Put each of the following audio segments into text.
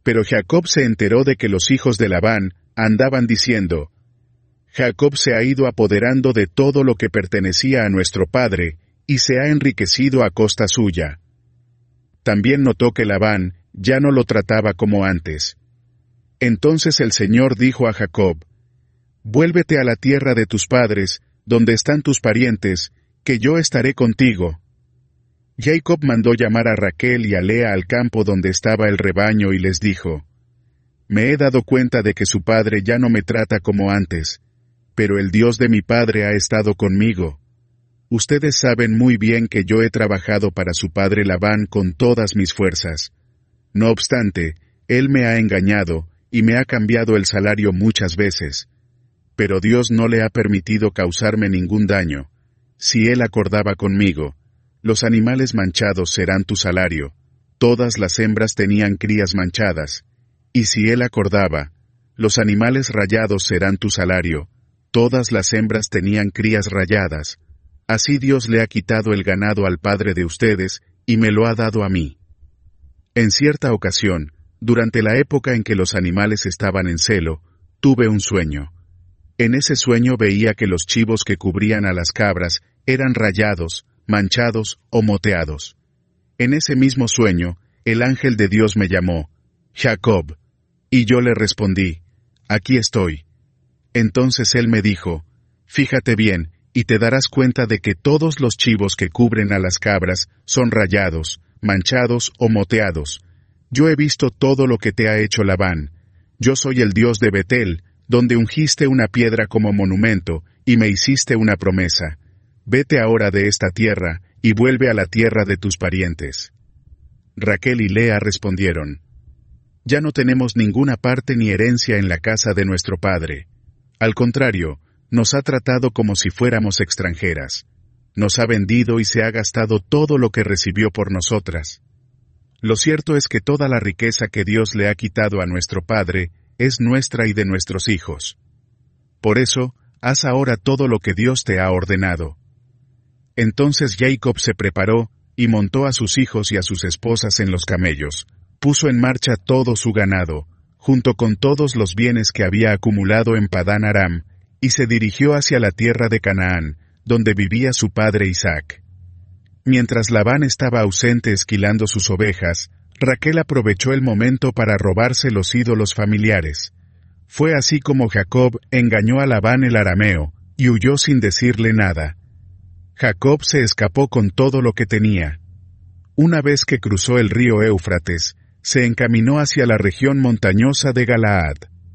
Pero Jacob se enteró de que los hijos de Labán andaban diciendo: Jacob se ha ido apoderando de todo lo que pertenecía a nuestro padre, y se ha enriquecido a costa suya. También notó que Labán ya no lo trataba como antes. Entonces el Señor dijo a Jacob: Vuélvete a la tierra de tus padres, donde están tus parientes, que yo estaré contigo. Jacob mandó llamar a Raquel y a Lea al campo donde estaba el rebaño y les dijo: Me he dado cuenta de que su padre ya no me trata como antes, pero el Dios de mi padre ha estado conmigo. Ustedes saben muy bien que yo he trabajado para su padre Labán con todas mis fuerzas. No obstante, él me ha engañado y me ha cambiado el salario muchas veces. Pero Dios no le ha permitido causarme ningún daño. Si él acordaba conmigo, los animales manchados serán tu salario. Todas las hembras tenían crías manchadas. Y si él acordaba, los animales rayados serán tu salario. Todas las hembras tenían crías rayadas. Así Dios le ha quitado el ganado al padre de ustedes, y me lo ha dado a mí. En cierta ocasión, durante la época en que los animales estaban en celo, tuve un sueño. En ese sueño veía que los chivos que cubrían a las cabras eran rayados, manchados o moteados. En ese mismo sueño, el ángel de Dios me llamó: Jacob. Y yo le respondí: Aquí estoy. Entonces él me dijo: Fíjate bien, y te darás cuenta de que todos los chivos que cubren a las cabras son rayados, manchados o moteados. Yo he visto todo lo que te ha hecho Labán. Yo soy el Dios de Betel, donde ungiste una piedra como monumento, y me hiciste una promesa. Vete ahora de esta tierra, y vuelve a la tierra de tus parientes. Raquel y Lea respondieron: Ya no tenemos ninguna parte ni herencia en la casa de nuestro padre. Al contrario, nos ha tratado como si fuéramos extranjeras. Nos ha vendido y se ha gastado todo lo que recibió por nosotras. Lo cierto es que toda la riqueza que Dios le ha quitado a nuestro padre es nuestra y de nuestros hijos. Por eso, haz ahora todo lo que Dios te ha ordenado. Entonces Jacob se preparó y montó a sus hijos y a sus esposas en los camellos, puso en marcha todo su ganado, junto con todos los bienes que había acumulado en Padán Aram, y se dirigió hacia la tierra de Canaán, donde vivía su padre Isaac. Mientras Labán estaba ausente esquilando sus ovejas, Raquel aprovechó el momento para robarse los ídolos familiares. Fue así como Jacob engañó a Labán el arameo, y huyó sin decirle nada. Jacob se escapó con todo lo que tenía. Una vez que cruzó el río Éufrates, se encaminó hacia la región montañosa de Galaad.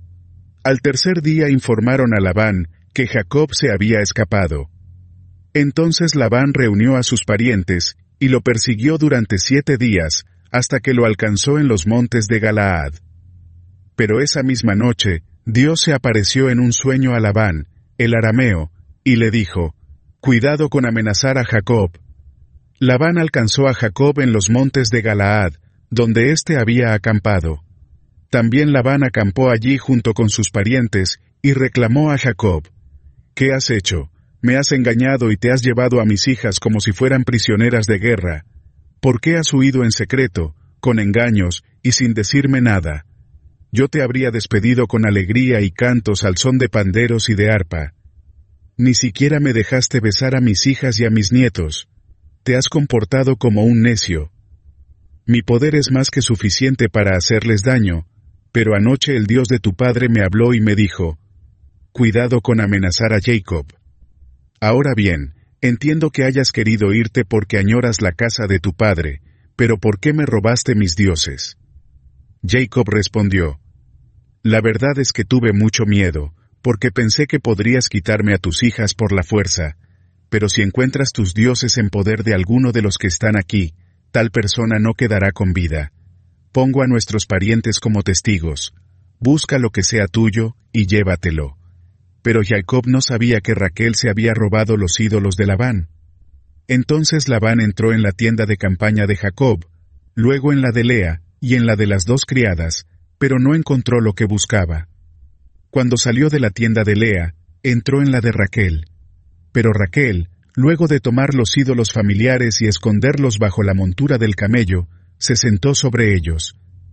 Al tercer día informaron a Labán que Jacob se había escapado. Entonces Labán reunió a sus parientes y lo persiguió durante 7 días, hasta que lo alcanzó en los montes de Galaad. Pero esa misma noche, Dios se apareció en un sueño a Labán, el arameo, y le dijo: Cuidado con amenazar a Jacob. Labán alcanzó a Jacob en los montes de Galaad, donde éste había acampado. También Labán acampó allí junto con sus parientes, y reclamó a Jacob: ¿Qué has hecho? Me has engañado y te has llevado a mis hijas como si fueran prisioneras de guerra. ¿Por qué has huido en secreto, con engaños, y sin decirme nada? Yo te habría despedido con alegría y cantos al son de panderos y de arpa. Ni siquiera me dejaste besar a mis hijas y a mis nietos. Te has comportado como un necio. Mi poder es más que suficiente para hacerles daño, pero anoche el Dios de tu padre me habló y me dijo: Cuidado con amenazar a Jacob. Ahora bien, entiendo que hayas querido irte porque añoras la casa de tu padre, pero ¿por qué me robaste mis dioses? Jacob respondió: La verdad es que tuve mucho miedo, porque pensé que podrías quitarme a tus hijas por la fuerza, pero si encuentras tus dioses en poder de alguno de los que están aquí, tal persona no quedará con vida. Pongo a nuestros parientes como testigos. Busca lo que sea tuyo y llévatelo. Pero Jacob no sabía que Raquel se había robado los ídolos de Labán. Entonces Labán entró en la tienda de campaña de Jacob, luego en la de Lea y en la de las 2 criadas, pero no encontró lo que buscaba. Cuando salió de la tienda de Lea, entró en la de Raquel. Pero Raquel, luego de tomar los ídolos familiares y esconderlos bajo la montura del camello, se sentó sobre ellos.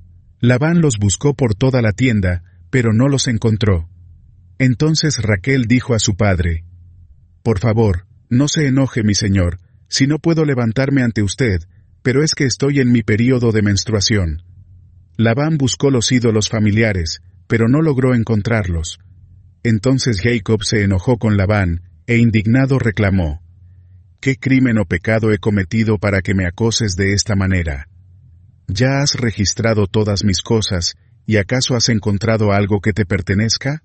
Labán los buscó por toda la tienda, pero no los encontró. Entonces Raquel dijo a su padre: «Por favor, no se enoje mi señor, si no puedo levantarme ante usted, pero es que estoy en mi período de menstruación». Labán buscó los ídolos familiares, pero no logró encontrarlos. Entonces Jacob se enojó con Labán, e indignado reclamó: «¿Qué crimen o pecado he cometido para que me acoses de esta manera? ¿Ya has registrado todas mis cosas, y acaso has encontrado algo que te pertenezca?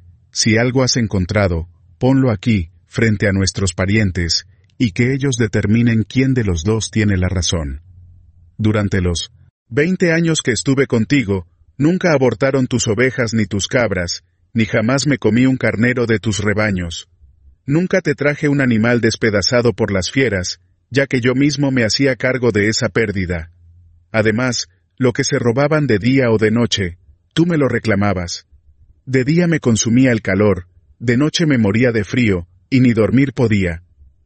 Si algo has encontrado, ponlo aquí, frente a nuestros parientes, y que ellos determinen quién de los dos tiene la razón. Durante los 20 años que estuve contigo, nunca abortaron tus ovejas ni tus cabras, ni jamás me comí un carnero de tus rebaños. Nunca te traje un animal despedazado por las fieras, ya que yo mismo me hacía cargo de esa pérdida. Además, lo que se robaban de día o de noche, tú me lo reclamabas. De día me consumía el calor, de noche me moría de frío, y ni dormir podía.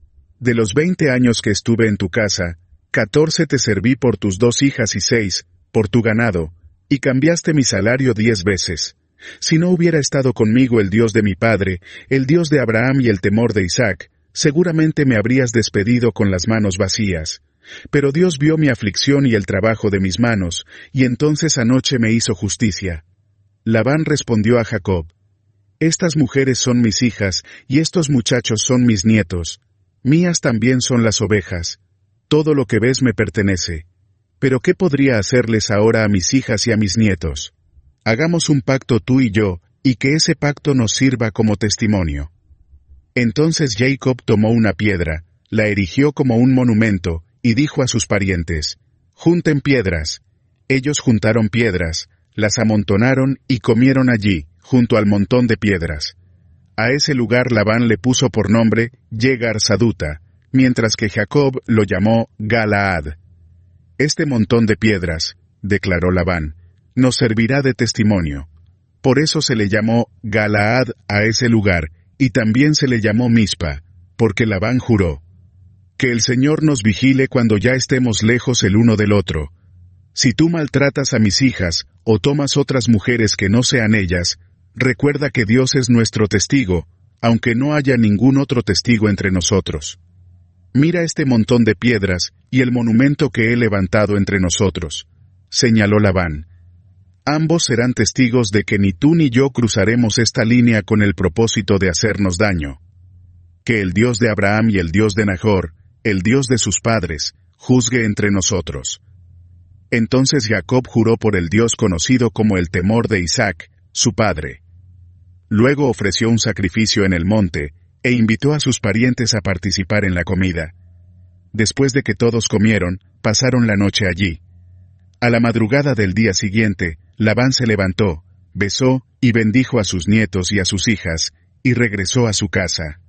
De los 20 años que estuve en tu casa, 14 te serví por tus 2 hijas y 6, por tu ganado, y cambiaste mi salario 10 veces. Si no hubiera estado conmigo el Dios de mi padre, el Dios de Abraham y el temor de Isaac, seguramente me habrías despedido con las manos vacías. Pero Dios vio mi aflicción y el trabajo de mis manos, y entonces anoche me hizo justicia». Labán respondió a Jacob: «Estas mujeres son mis hijas, y estos muchachos son mis nietos. Mías también son las ovejas. Todo lo que ves me pertenece. Pero ¿qué podría hacerles ahora a mis hijas y a mis nietos? Hagamos un pacto tú y yo, y que ese pacto nos sirva como testimonio». Entonces Jacob tomó una piedra, la erigió como un monumento, y dijo a sus parientes: «Junten piedras». Ellos juntaron piedras, las amontonaron y comieron allí, junto al montón de piedras. A ese lugar Labán le puso por nombre Yegar Saduta, mientras que Jacob lo llamó Galaad. «Este montón de piedras», declaró Labán, «nos servirá de testimonio». Por eso se le llamó Galaad a ese lugar, y también se le llamó Mizpa, porque Labán juró: «Que el Señor nos vigile cuando ya estemos lejos el uno del otro. Si tú maltratas a mis hijas, o tomas otras mujeres que no sean ellas, recuerda que Dios es nuestro testigo, aunque no haya ningún otro testigo entre nosotros. Mira este montón de piedras, y el monumento que he levantado entre nosotros», señaló Labán. «Ambos serán testigos de que ni tú ni yo cruzaremos esta línea con el propósito de hacernos daño. Que el Dios de Abraham y el Dios de Nahor, el Dios de sus padres, juzgue entre nosotros». Entonces Jacob juró por el Dios conocido como el temor de Isaac, su padre. Luego ofreció un sacrificio en el monte, e invitó a sus parientes a participar en la comida. Después de que todos comieron, pasaron la noche allí. A la madrugada del día siguiente, Labán se levantó, besó y bendijo a sus nietos y a sus hijas, y regresó a su casa.